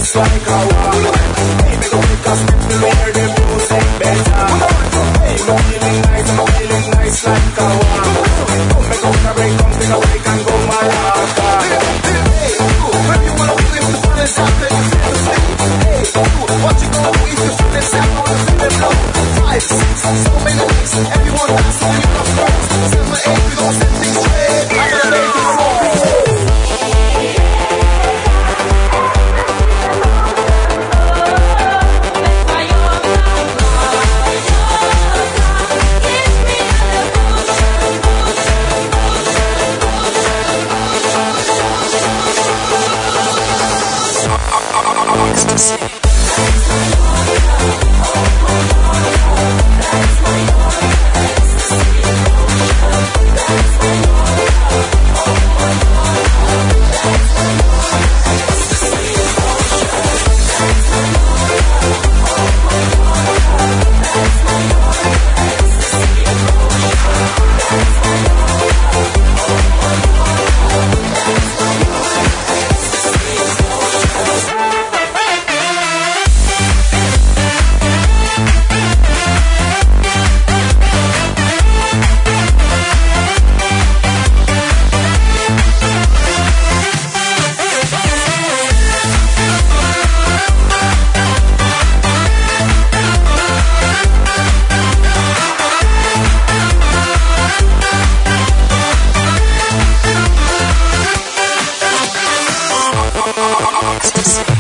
just like a wall. Baby, go take a step to hear the music better. Hey, I'm feeling nice like a wall. Come make up the break, come take a break and go maraca. Hey, where you wanna be if the sun is out and you feel the sleep? Hey, what you gonna do if you feel the sound on the feeling blow? 5, 6, so many weeks, everyone has to be up first. 7, 8, we gon' set things straight. I'm gonna make it so. Ecstasy.